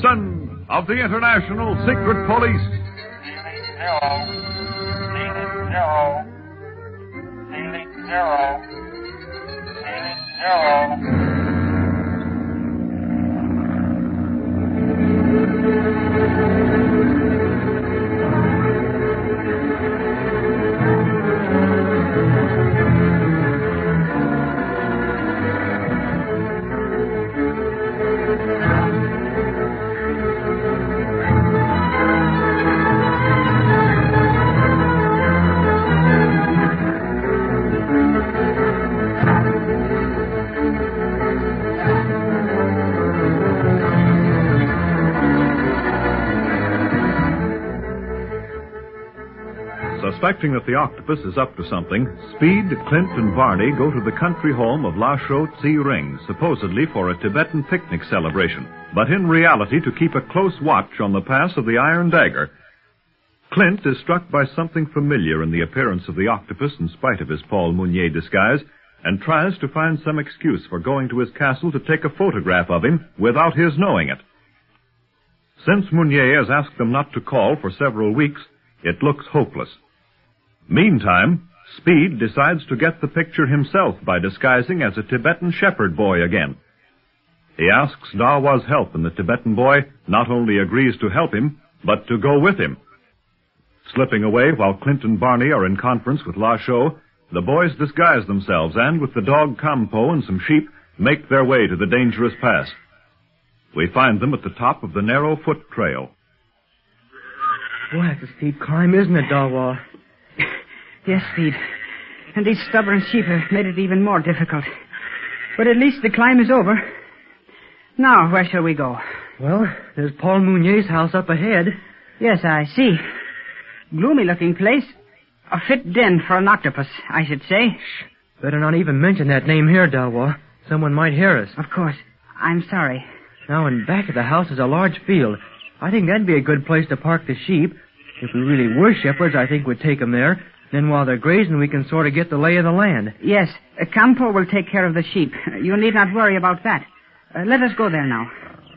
Wilson of the International Secret Police. Suspecting that the octopus is up to something, Speed, Clint, and Barney go to the country home of La Chaux Tse Ring, supposedly for a Tibetan picnic celebration, but in reality to keep a close watch on the pass of the Iron Dagger. Clint is struck by something familiar in the appearance of the octopus in spite of his Paul Mounier disguise, and tries to find some excuse for going to his castle to take a photograph of him without his knowing it. Since Mounier has asked them not to call for several weeks, it looks hopeless. Meantime, Speed decides to get the picture himself by disguising as a Tibetan shepherd boy again. He asks Dawa's help, and the Tibetan boy not only agrees to help him, but to go with him. Slipping away while Clint and Barney are in conference with La Chaux, the boys disguise themselves and, with the dog Campo and some sheep, make their way to the dangerous pass. We find them at the top of the narrow foot trail. Boy, that's a steep climb, isn't it, Dawa? Yes, Speed. And these stubborn sheep have made it even more difficult. But at least the climb is over. Now, where shall we go? Well, there's Paul Mounier's house up ahead. Yes, I see. Gloomy-looking place. A fit den for an octopus, I should say. Shh. Better not even mention that name here, Dawa. Someone might hear us. Of course. I'm sorry. Now, in back of the house is a large field. I think that'd be a good place to park the sheep. If we really were shepherds, I think we'd take them there. Then while they're grazing, we can sort of get the lay of the land. Yes, Campo will take care of the sheep. You need not worry about that. Let us go there now.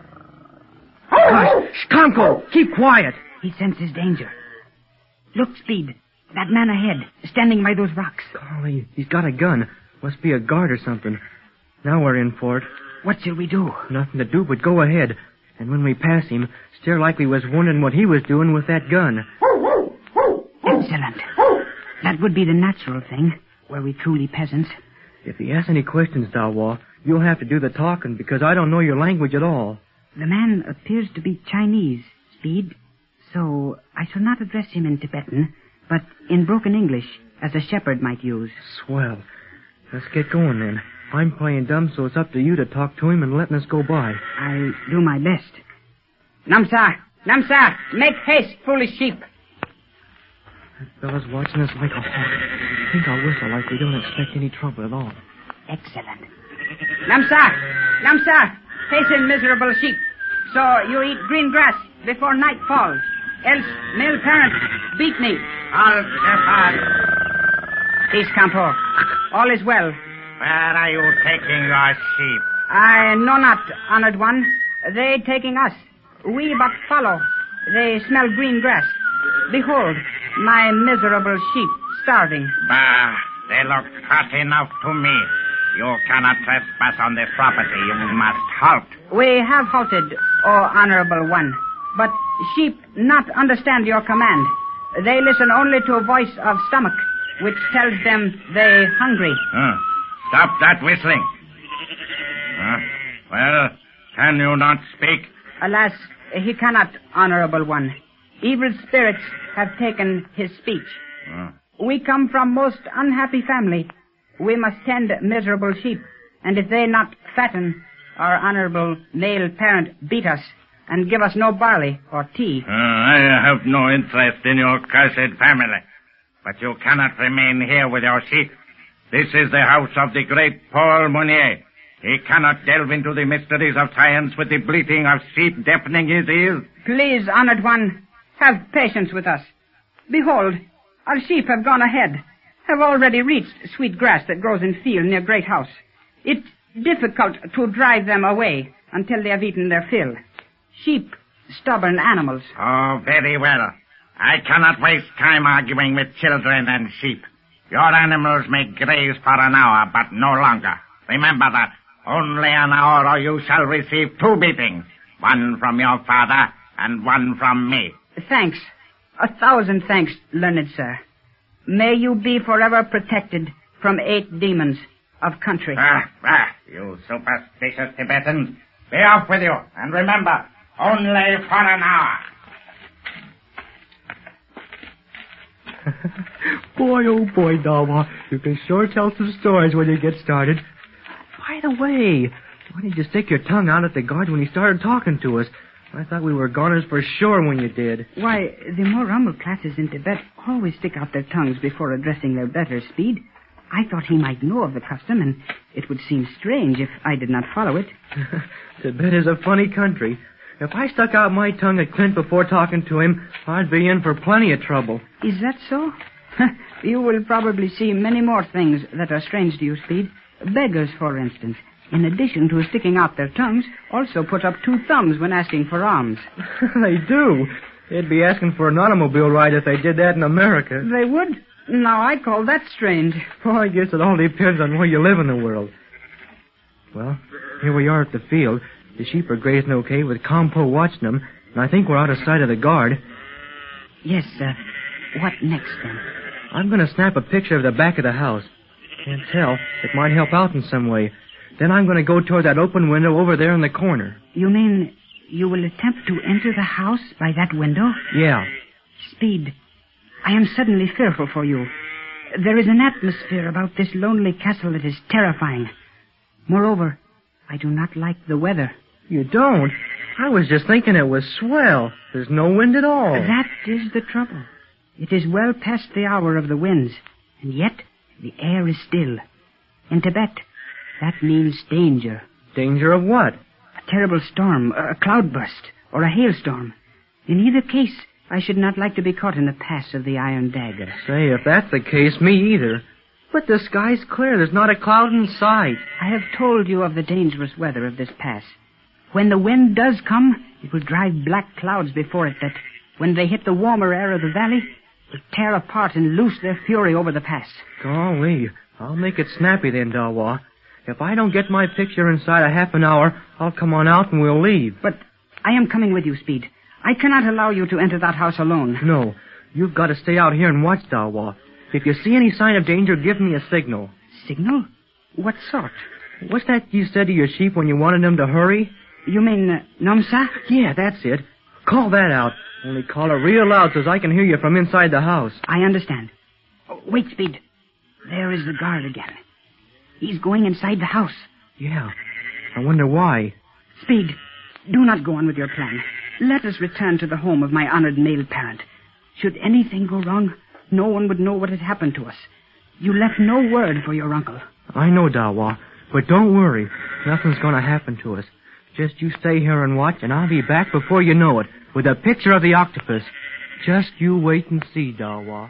Hush! Campo! Keep quiet! He senses danger. Look, Speed. That man ahead, standing by those rocks. Golly, he's got a gun. Must be a guard or something. Now we're in for it. What shall we do? Nothing to do but go ahead. And when we pass him, stare like we was wondering what he was doing with that gun. Excellent. That would be the natural thing, were we truly peasants. If he asks any questions, Dawa, you'll have to do the talking, because I don't know your language at all. The man appears to be Chinese, Speed, so I shall not address him in Tibetan, but in broken English, as a shepherd might use. Swell. Let's get going, then. I'm playing dumb, so it's up to you to talk to him and letting us go by. I'll do my best. Namsa! Namsa! Make haste, foolish sheep! That fella's watching us like a hawk. I think I'll whistle like we don't expect any trouble at all. Excellent. Namsa! Namsa! Hasten, miserable sheep. So you eat green grass before night falls. Else, male parent, beat me. Peace, Campo. All is well. Where are you taking your sheep? I know not, honored one. They taking us. We but follow. They smell green grass. Behold, my miserable sheep, starving. Bah, they look fat enough to me. You cannot trespass on this property. You must halt. We have halted, O honorable one. But sheep not understand your command. They listen only to a voice of stomach, which tells them they hungry. Stop that whistling. Well, can you not speak? Alas, he cannot, honorable one. Evil spirits have taken his speech. We come from most unhappy family. We must tend miserable sheep, and if they not fatten, our honorable male parent beat us and give us no barley or tea. I have no interest in your cursed family, but you cannot remain here with your sheep. This is the house of the great Paul Mounier. He cannot delve into the mysteries of science with the bleating of sheep deafening his ears. Please, honored one, have patience with us. Behold, our sheep have gone ahead, have already reached sweet grass that grows in field near Great House. It's difficult to drive them away until they have eaten their fill. Sheep, stubborn animals. Oh, very well. I cannot waste time arguing with children and sheep. Your animals may graze for an hour, but no longer. Remember that. Only an hour or you shall receive 2 beatings. One from your father and one from me. Thanks. 1,000 thanks, learned sir. May you be forever protected from 8 demons of country. You superstitious Tibetans. Be off with you. And remember, only for an hour. Boy, oh boy, Dawa, you can sure tell some stories when you get started. By the way, why did you stick your tongue out at the guard when he started talking to us? I thought we were goners for sure when you did. Why, the more humble classes in Tibet always stick out their tongues before addressing their better speed. I thought he might know of the custom, and it would seem strange if I did not follow it. Tibet is a funny country. If I stuck out my tongue at Clint before talking to him, I'd be in for plenty of trouble. Is that so? You will probably see many more things that are strange to you, Speed. Beggars, for instance, in addition to sticking out their tongues, also put up 2 thumbs when asking for alms. They do. They'd be asking for an automobile ride if they did that in America. They would? Now, I call that strange. Well, I guess it all depends on where you live in the world. Well, here we are at the field. The sheep are grazing okay with Compo watching them, and I think we're out of sight of the guard. Yes, what next, then? I'm going to snap a picture of the back of the house. Can't tell. It might help out in some way. Then I'm going to go toward that open window over there in the corner. You mean you will attempt to enter the house by that window? Yeah. Speed, I am suddenly fearful for you. There is an atmosphere about this lonely castle that is terrifying. Moreover, I do not like the weather. You don't? I was just thinking it was swell. There's no wind at all. That is the trouble. It is well past the hour of the winds, and yet the air is still. In Tibet, that means danger. Danger of what? A terrible storm, a cloudburst, or a hailstorm. In either case, I should not like to be caught in the pass of the Iron Dagger. Say, if that's the case, me either. But the sky's clear. There's not a cloud in sight. I have told you of the dangerous weather of this pass. When the wind does come, it will drive black clouds before it that, when they hit the warmer air of the valley, will tear apart and loose their fury over the pass. Golly, I'll make it snappy then, Dawa. If I don't get my picture inside a half an hour, I'll come on out and we'll leave. But I am coming with you, Speed. I cannot allow you to enter that house alone. No, you've got to stay out here and watch, Dawa. If you see any sign of danger, give me a signal. Signal? What sort? What's that you said to your sheep when you wanted them to hurry? You mean, Namsa? Yeah, that's it. Call that out. Only call it real loud so I can hear you from inside the house. I understand. Oh, wait, Speed. There is the guard again. He's going inside the house. Yeah. I wonder why. Speed, do not go on with your plan. Let us return to the home of my honored male parent. Should anything go wrong, no one would know what had happened to us. You left no word for your uncle. I know, Dawa. But don't worry. Nothing's going to happen to us. Just you stay here and watch, and I'll be back before you know it, with a picture of the octopus. Just you wait and see, Dawa.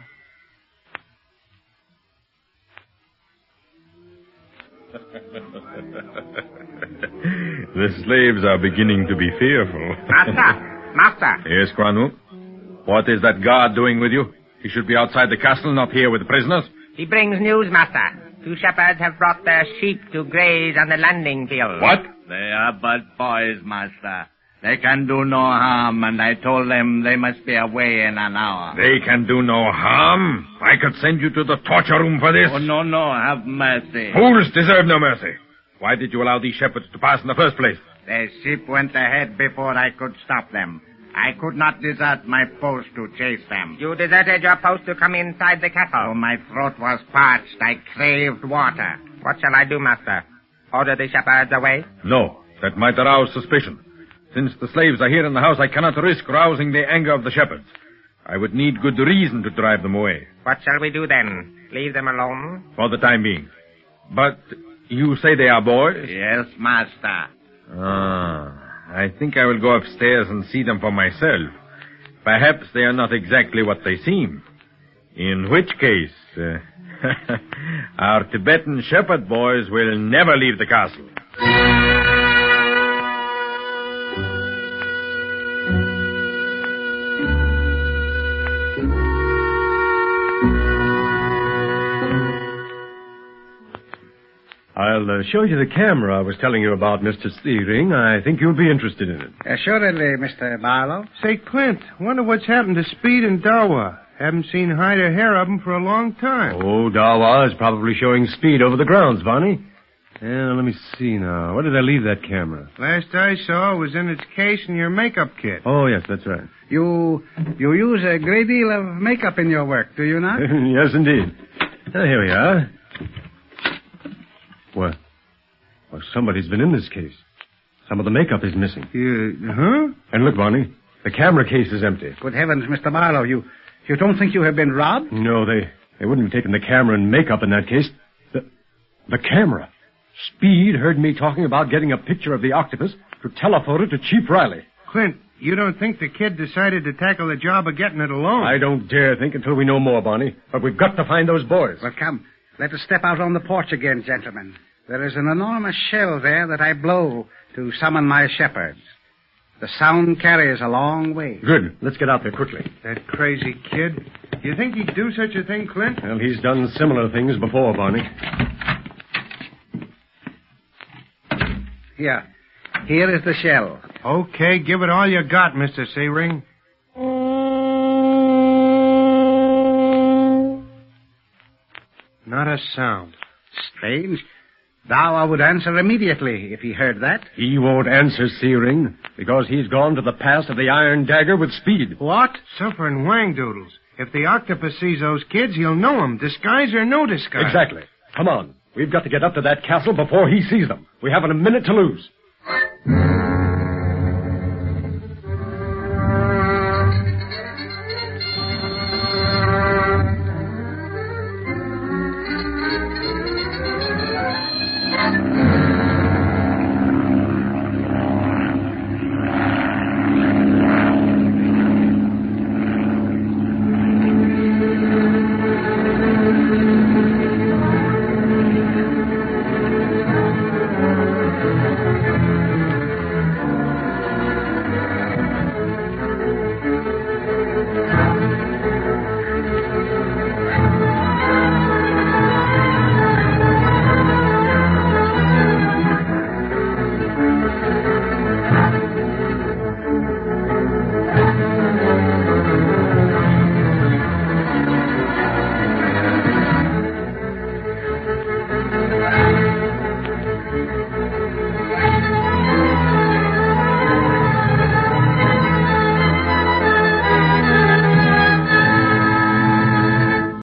The slaves are beginning to be fearful. Master! Yes, Kwanu? What is that guard doing with you? He should be outside the castle, not here with the prisoners. He brings news, Master. 2 shepherds have brought their sheep to graze on the landing field. What? They are but boys, Master. They can do no harm, and I told them they must be away in an hour. They can do no harm. I could send you to the torture room for this. Oh, no, have mercy. Fools deserve no mercy. Why did you allow these shepherds to pass in the first place? The sheep went ahead before I could stop them. I could not desert my post to chase them. You deserted your post to come inside the castle. Oh, my throat was parched. I craved water. What shall I do, Master? Order the shepherds away? No, that might arouse suspicion. Since the slaves are here in the house, I cannot risk rousing the anger of the shepherds. I would need good reason to drive them away. What shall we do then? Leave them alone? For the time being. But you say they are boys? Yes, Master. I think I will go upstairs and see them for myself. Perhaps they are not exactly what they seem. In which case, our Tibetan shepherd boys will never leave the castle. I'll show you the camera I was telling you about, Mr. Steering. I think you'll be interested in it. Assuredly, Mr. Barlow. Say, Clint, wonder what's happened to Speed and Dawa. Haven't seen hide or hair of them for a long time. Oh, Dawa is probably showing Speed over the grounds, Bonnie. Yeah, let me see now. Where did I leave that camera? Last I saw it was in its case in your makeup kit. Oh, yes, that's right. You use a great deal of makeup in your work, do you not? Yes, indeed. Here we are. Well, somebody's been in this case. Some of the makeup is missing. Huh? And look, Bonnie, the camera case is empty. Good heavens, Mr. Barlow, you don't think you have been robbed? No, they wouldn't have taken the camera and makeup in that case. The camera. Speed heard me talking about getting a picture of the octopus to telephoto to Chief Riley. Clint, you don't think the kid decided to tackle the job of getting it alone? I don't dare think until we know more, Bonnie. But we've got to find those boys. Well, come. Let us step out on the porch again, gentlemen. There is an enormous shell there that I blow to summon my shepherds. The sound carries a long way. Good. Let's get out there quickly. That crazy kid. You think he'd do such a thing, Clint? Well, he's done similar things before, Bonnie. Here is the shell. Okay, give it all you got, Mr. Searing. Not a sound. Strange. Dawa would answer immediately if he heard that. He won't answer, Searing, because he's gone to the pass of the Iron Dagger with Speed. What? Suffering wang-doodles. If the octopus sees those kids, he'll know them, disguise or no disguise. Exactly. Come on. We've got to get up to that castle before he sees them. We haven't a minute to lose.